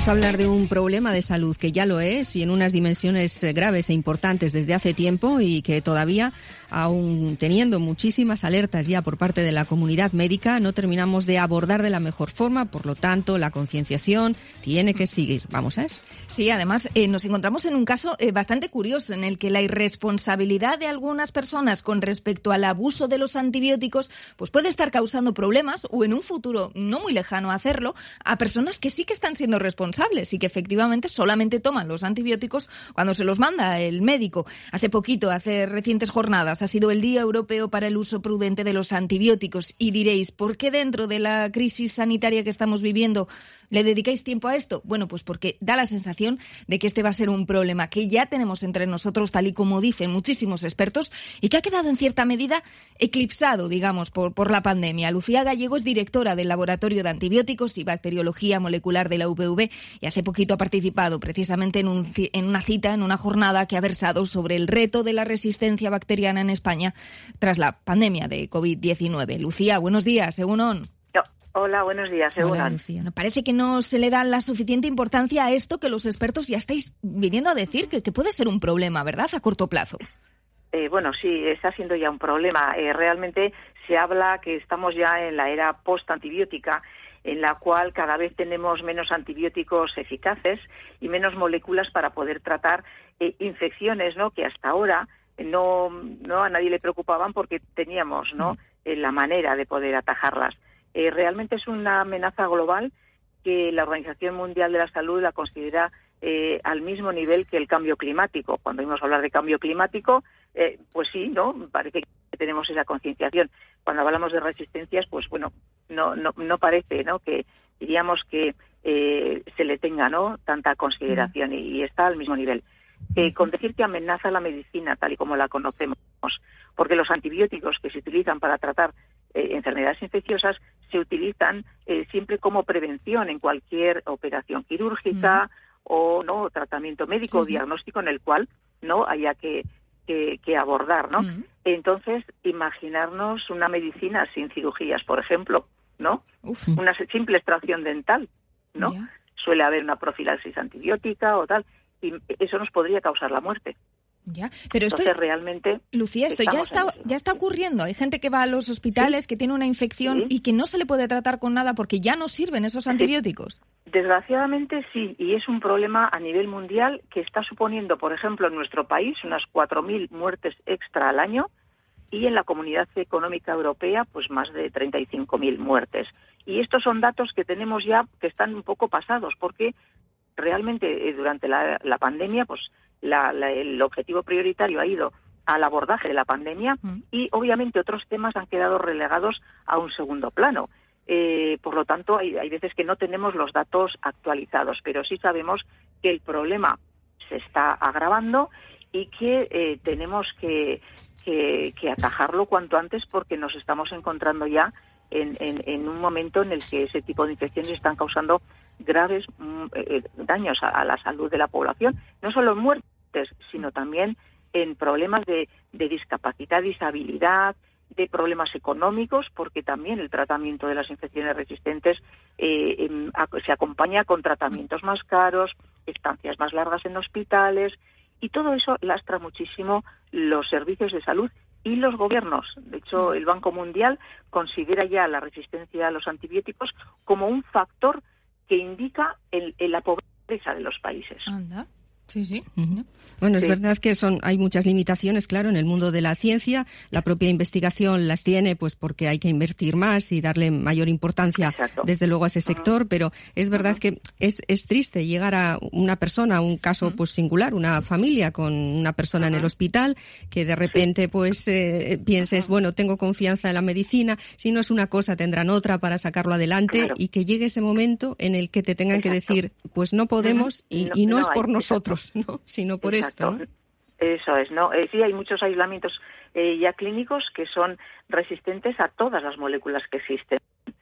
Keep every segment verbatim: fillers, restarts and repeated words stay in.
Vamos a hablar de un problema de salud que ya lo es y en unas dimensiones graves e importantes desde hace tiempo y que todavía, aún teniendo muchísimas alertas ya por parte de la comunidad médica, no terminamos de abordar de la mejor forma. Por lo tanto, la concienciación tiene que seguir. Vamos a eso. Sí, además eh, nos encontramos en un caso eh, bastante curioso en el que la irresponsabilidad de algunas personas con respecto al abuso de los antibióticos pues puede estar causando problemas o en un futuro no muy lejano hacerlo a personas que sí que están siendo responsables y que efectivamente solamente toman los antibióticos cuando se los manda el médico. Hace poquito, hace recientes jornadas, ha sido el Día Europeo para el Uso Prudente de los Antibióticos y diréis, ¿por qué dentro de la crisis sanitaria que estamos viviendo le dedicáis tiempo a esto? Bueno, pues porque da la sensación de que este va a ser un problema que ya tenemos entre nosotros, tal y como dicen muchísimos expertos, y que ha quedado en cierta medida eclipsado, digamos, por, por la pandemia. Lucía Gallego es directora del Laboratorio de Antibióticos y Bacteriología Molecular de la U P V y hace poquito ha participado precisamente en, un, en una cita, en una jornada que ha versado sobre el reto de la resistencia bacteriana en España tras la pandemia de covid diecinueve. Lucía, buenos días, Egunon. Hola, buenos días, Egunon. Hola, Lucía. Parece que no se le da la suficiente importancia a esto que los expertos ya estáis viniendo a decir que, que puede ser un problema, ¿verdad?, a corto plazo. Eh, bueno, sí, está siendo ya un problema. Eh, realmente se habla que estamos ya en la era post-antibiótica, en la cual cada vez tenemos menos antibióticos eficaces y menos moléculas para poder tratar eh, infecciones, ¿no?, que hasta ahora no, no a nadie le preocupaban porque teníamos, ¿no?, eh, la manera de poder atajarlas. Eh, realmente es una amenaza global que la Organización Mundial de la Salud la considera eh, al mismo nivel que el cambio climático. Cuando oímos hablar de cambio climático, eh, pues sí, ¿no?, parece que tenemos esa concienciación. Cuando hablamos de resistencias, pues bueno, no no no parece, ¿no?, que diríamos que eh, se le tenga, ¿no?, tanta consideración y, y está al mismo nivel. Eh, con decir que amenaza la medicina tal y como la conocemos, porque los antibióticos que se utilizan para tratar eh, enfermedades infecciosas se utilizan eh, siempre como prevención en cualquier operación quirúrgica mm. o no tratamiento médico o sí, diagnóstico en el cual no haya que, que, que abordar, ¿no? Mm. Entonces, imaginarnos una medicina sin cirugías, por ejemplo, ¿no? Uf. Una simple extracción dental, ¿no? Yeah. Suele haber una profilaxis antibiótica o tal, y eso nos podría causar la muerte. Ya, pero esto, Entonces, realmente, Lucía, esto ya está ya está ocurriendo. Hay gente que va a los hospitales, ¿sí?, que tiene una infección ¿sí?, y que no se le puede tratar con nada porque ya no sirven esos antibióticos. Sí. Desgraciadamente sí, y es un problema a nivel mundial que está suponiendo, por ejemplo, en nuestro país unas cuatro mil muertes extra al año y en la Comunidad Económica Europea pues más de treinta y cinco mil muertes. Y estos son datos que tenemos ya que están un poco pasados porque realmente eh, durante la, la pandemia pues La, la, el objetivo prioritario ha ido al abordaje de la pandemia mm. y obviamente otros temas han quedado relegados a un segundo plano. Eh, por lo tanto, hay, hay veces que no tenemos los datos actualizados, pero sí sabemos que el problema se está agravando y que eh, tenemos que, que, que atajarlo cuanto antes porque nos estamos encontrando ya en, en, en un momento en el que ese tipo de infecciones están causando graves eh, daños a, a la salud de la población, no solo en muertes, sino también en problemas de, de discapacidad, disabilidad, de problemas económicos, porque también el tratamiento de las infecciones resistentes eh, eh, se acompaña con tratamientos más caros, estancias más largas en hospitales, y todo eso lastra muchísimo los servicios de salud y los gobiernos. De hecho, el Banco Mundial considera ya la resistencia a los antibióticos como un factor que indica el, el, la pobreza de los países. Anda. Sí, sí. Uh-huh. Bueno, es sí. verdad que son hay muchas limitaciones, claro, en el mundo de la ciencia. La propia investigación las tiene, pues porque hay que invertir más y darle mayor importancia, Exacto. desde luego, a ese sector. Uh-huh. Pero es verdad uh-huh. que es, es triste llegar a una persona, un caso uh-huh. pues singular, una familia con una persona uh-huh. en el hospital, que de repente pues eh, pienses, uh-huh. bueno, tengo confianza en la medicina, si no es una cosa tendrán otra para sacarlo adelante, claro. y que llegue ese momento en el que te tengan Exacto. que decir, pues no podemos uh-huh. y, no, y no, no es por hay, nosotros. ¿no? Sino por Exacto. esto, ¿no? Eso es, ¿no? Eh, sí, hay muchos aislamientos eh, ya clínicos que son resistentes a todas las moléculas que existen.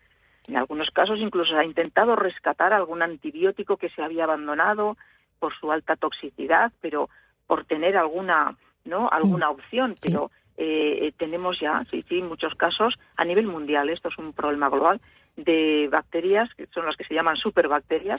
En algunos casos incluso se ha intentado rescatar algún antibiótico que se había abandonado por su alta toxicidad, pero por tener alguna, ¿no? Alguna sí. opción, pero sí. eh, tenemos ya, sí, sí, muchos casos a nivel mundial. Esto es un problema global de bacterias, que son las que se llaman superbacterias,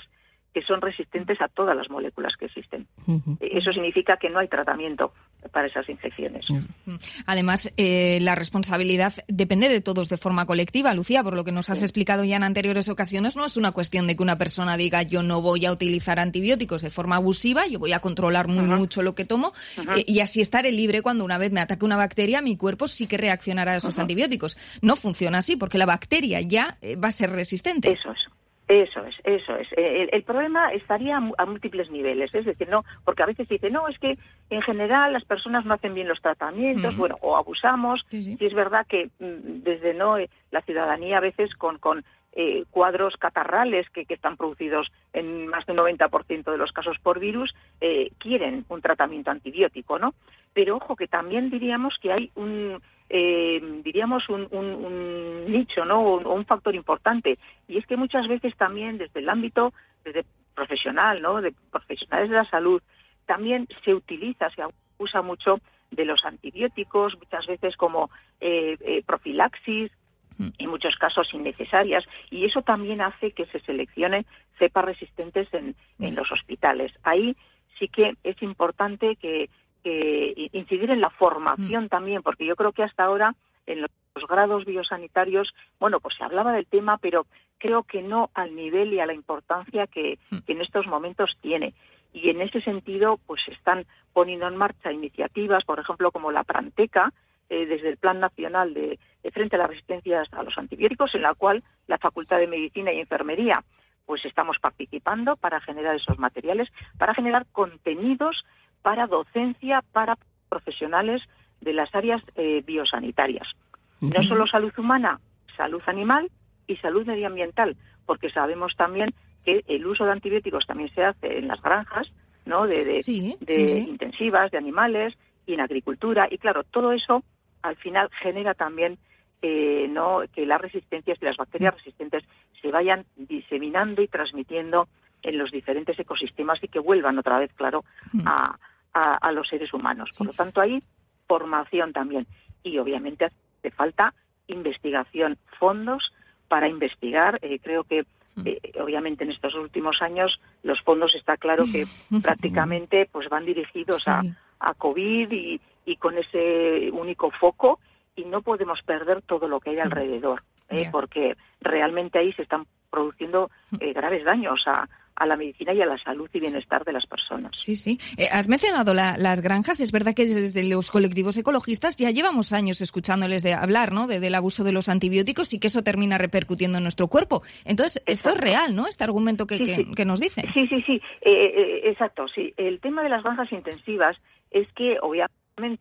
que son resistentes a todas las moléculas que existen. Uh-huh. Eso significa que no hay tratamiento para esas infecciones. Uh-huh. Además, eh, la responsabilidad depende de todos de forma colectiva, Lucía, por lo que nos has sí. explicado ya en anteriores ocasiones, no es una cuestión de que una persona diga yo no voy a utilizar antibióticos de forma abusiva, yo voy a controlar muy uh-huh. mucho lo que tomo uh-huh. eh, y así estaré libre cuando una vez me ataque una bacteria, mi cuerpo sí que reaccionará a esos uh-huh. antibióticos. No funciona así, porque la bacteria ya eh, va a ser resistente. Eso es. Eso es, eso es. El, el problema estaría a múltiples niveles, es decir, no, porque a veces se dice, no, es que en general las personas no hacen bien los tratamientos, uh-huh. bueno, o abusamos, sí, sí. y es verdad que desde no la ciudadanía a veces con, con eh, cuadros catarrales que, que están producidos en más de un noventa por ciento de los casos por virus, eh, quieren un tratamiento antibiótico, ¿no? Pero ojo, que también diríamos que hay un... Eh, diríamos un, un, un nicho, ¿no? O un, un factor importante, y es que muchas veces también desde el ámbito desde profesional, ¿no? De profesionales de la salud, también se utiliza, se usa mucho de los antibióticos, muchas veces como eh, eh, profilaxis, en muchos casos innecesarias, y eso también hace que se seleccione cepas resistentes en, en los hospitales. Ahí sí que es importante que que incidir en la formación mm. también, porque yo creo que hasta ahora en los, los grados biosanitarios, bueno, pues se hablaba del tema, pero creo que no al nivel y a la importancia que, mm. que en estos momentos tiene. Y en ese sentido, pues se están poniendo en marcha iniciativas, por ejemplo, como la Pranteca, eh, desde el Plan Nacional de, de Frente a las Resistencias a los Antibióticos, en la cual la Facultad de Medicina y Enfermería pues estamos participando para generar esos materiales, para generar contenidos para docencia, para profesionales de las áreas eh, biosanitarias. Uh-huh. No solo salud humana, salud animal y salud medioambiental, porque sabemos también que el uso de antibióticos también se hace en las granjas, ¿no? De, de, sí, de sí. intensivas, de animales y en agricultura. Y claro, todo eso al final genera también eh, no que las resistencias y las bacterias uh-huh. resistentes se vayan diseminando y transmitiendo en los diferentes ecosistemas y que vuelvan otra vez, claro, uh-huh. a A, a los seres humanos. Por lo tanto, hay formación también. Y obviamente hace falta investigación, fondos para investigar. Eh, creo que, eh, obviamente, en estos últimos años los fondos está claro que prácticamente pues van dirigidos sí. a, a COVID y, y con ese único foco, y no podemos perder todo lo que hay alrededor, eh, yeah. porque realmente ahí se están produciendo eh, graves daños a a la medicina y a la salud y bienestar de las personas. Sí, sí. Eh, has mencionado la, las granjas. Es verdad que desde los colectivos ecologistas ya llevamos años escuchándoles de hablar, ¿no? De, del abuso de los antibióticos y que eso termina repercutiendo en nuestro cuerpo. Entonces, esto exacto. es real, ¿no? Este argumento que, sí, que, sí. que nos dicen. Sí, sí, sí. Eh, eh, exacto, sí. El tema de las granjas intensivas es que, obviamente,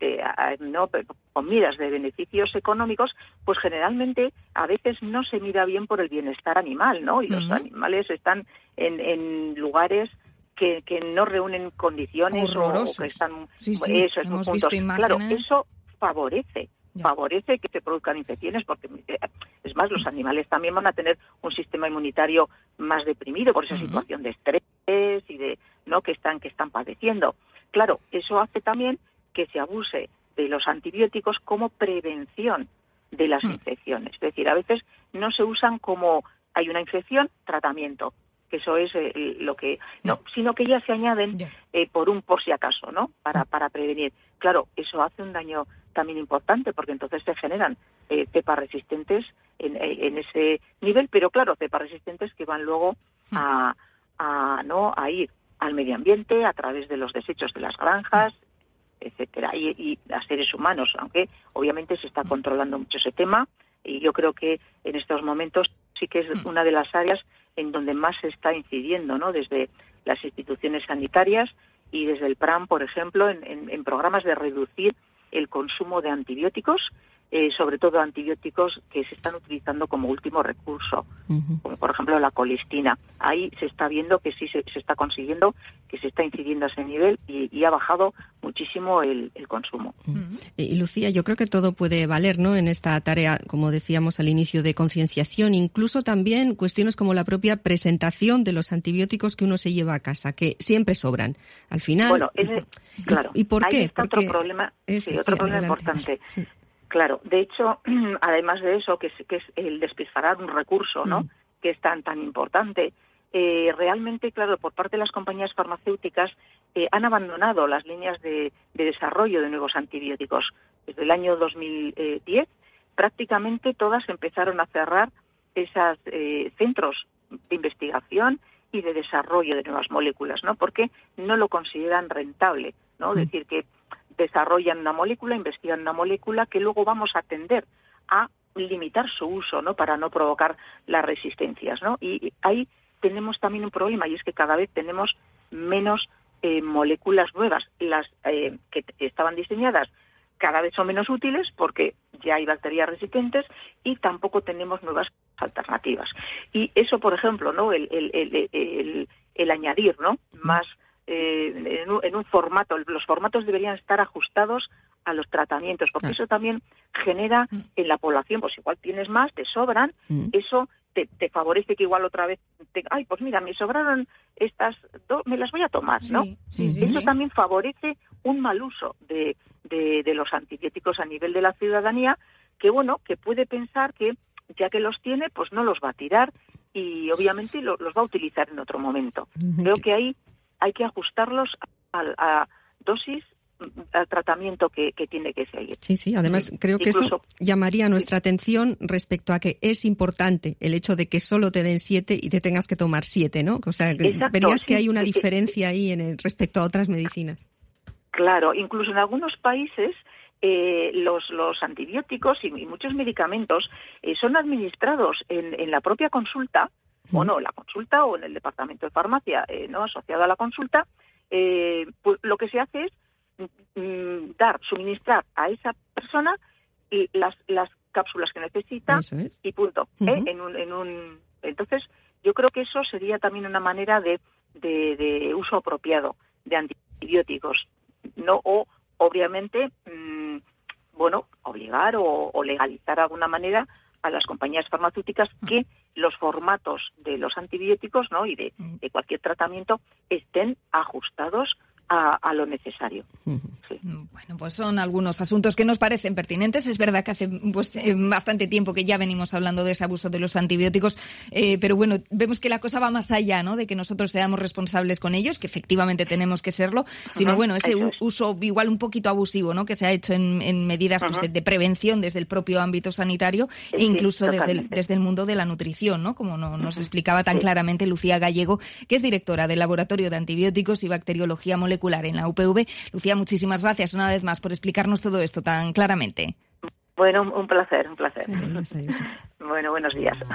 no con miras de beneficios económicos, pues generalmente a veces no se mira bien por el bienestar animal, ¿no? Y los uh-huh. animales están en, en lugares que, que no reúnen condiciones horrorosos. O que están sí, sí. eso es Hemos muy visto imágenes. Claro, eso favorece ya. favorece que se produzcan infecciones, porque es más, los animales también van a tener un sistema inmunitario más deprimido por esa uh-huh. situación de estrés y de no que están que están padeciendo. Claro, eso hace también que se abuse de los antibióticos como prevención de las mm. infecciones. Es decir, a veces no se usan como hay una infección, tratamiento, que eso es eh, lo que... No, mm. sino que ya se añaden yeah. eh, por un por si acaso, ¿no? Para, para prevenir. Claro, eso hace un daño también importante, porque entonces se generan eh, cepas resistentes en, en ese nivel, pero claro, cepas resistentes que van luego mm. a, a, ¿no? a ir al medio ambiente a través de los desechos de las granjas, mm. etcétera, y, y a seres humanos, aunque obviamente se está controlando mucho ese tema, y yo creo que en estos momentos sí que es una de las áreas en donde más se está incidiendo, ¿no? Desde las instituciones sanitarias y desde el P R A M, por ejemplo, en, en, en programas de reducir el consumo de antibióticos, eh, sobre todo antibióticos que se están utilizando como último recurso, uh-huh. como por ejemplo la colistina. Ahí se está viendo que sí se, se está consiguiendo, que se está incidiendo a ese nivel y, y ha bajado muchísimo el, el consumo. Uh-huh. Y Lucía, yo creo que todo puede valer, ¿no? En esta tarea, como decíamos al inicio, de concienciación, incluso también cuestiones como la propia presentación de los antibióticos que uno se lleva a casa, que siempre sobran. Al final. Bueno, ese, claro. ¿Y, y por ahí qué? Está Porque otro problema, eso, sí, otro sí, problema adelante. importante. Sí. Claro, de hecho, además de eso, que es, que es el despilfarrar un recurso, ¿no? Mm. que es tan tan importante, eh, realmente, claro, por parte de las compañías farmacéuticas eh, han abandonado las líneas de, de desarrollo de nuevos antibióticos. Desde el año dos mil diez, prácticamente todas empezaron a cerrar esos eh, centros de investigación y de desarrollo de nuevas moléculas, ¿no? Porque no lo consideran rentable, ¿no? Sí. Es decir, que desarrollan una molécula, investigan una molécula que luego vamos a tender a limitar su uso, ¿no? Para no provocar las resistencias, ¿no? Y ahí tenemos también un problema, y es que cada vez tenemos menos eh, moléculas nuevas. Las eh, que estaban diseñadas cada vez son menos útiles porque ya hay bacterias resistentes y tampoco tenemos nuevas alternativas. Y eso, por ejemplo, ¿no? El, el, el, el, el añadir, ¿no? Más eh, en, un, en un formato, los formatos deberían estar ajustados a los tratamientos, porque ah. eso también genera en la población, pues igual tienes más, te sobran, mm. eso te, te favorece que igual otra vez, te, ay, pues mira, me sobraron estas dos, me las voy a tomar, ¿no? Sí, sí, sí, eso sí. También favorece un mal uso de, de, de los antibióticos a nivel de la ciudadanía, que bueno, que puede pensar que ya que los tiene, pues no los va a tirar y obviamente lo, los va a utilizar en otro momento. Uh-huh. Creo que ahí hay que ajustarlos a, a dosis, al tratamiento que, que tiene que seguir. Sí, sí, además sí. creo que Incluso, eso llamaría nuestra sí. atención respecto a que es importante el hecho de que solo te den siete y te tengas que tomar siete, ¿no? O sea, Exacto, verías sí, que hay una sí, diferencia sí. ahí en el, respecto a otras medicinas. Claro, incluso en algunos países eh, los, los antibióticos y, y muchos medicamentos eh, son administrados en, en la propia consulta, mm. o no, en la consulta o en el departamento de farmacia, eh, no asociado a la consulta. Eh, pues lo que se hace es dar, suministrar a esa persona las las cápsulas que necesita es. y punto. Uh-huh. ¿eh? En un, en un, entonces, yo creo que eso sería también una manera de, de, de uso apropiado de antibióticos, no o obviamente, mmm, bueno, obligar o, o legalizar de alguna manera a las compañías farmacéuticas que los formatos de los antibióticos, ¿no? y de, de cualquier tratamiento estén ajustados A, a lo necesario. Sí. Bueno, pues son algunos asuntos que nos parecen pertinentes. Es verdad que hace pues, eh, bastante tiempo que ya venimos hablando de ese abuso de los antibióticos, eh, pero bueno, vemos que la cosa va más allá, ¿no? De que nosotros seamos responsables con ellos, que efectivamente tenemos que serlo, sino uh-huh. bueno, ese u- uso igual un poquito abusivo, ¿no? Que se ha hecho en, en medidas uh-huh. pues, de, de prevención desde el propio ámbito sanitario sí, e incluso desde el, desde el mundo de la nutrición, ¿no? Como no, nos uh-huh. explicaba tan sí. claramente Lucía Gallego, que es directora del Laboratorio de Antibióticos y Bacteriología Molecular en la U P V. Lucía, muchísimas gracias una vez más por explicarnos todo esto tan claramente. Bueno, un placer, un placer. Bueno, buenos días.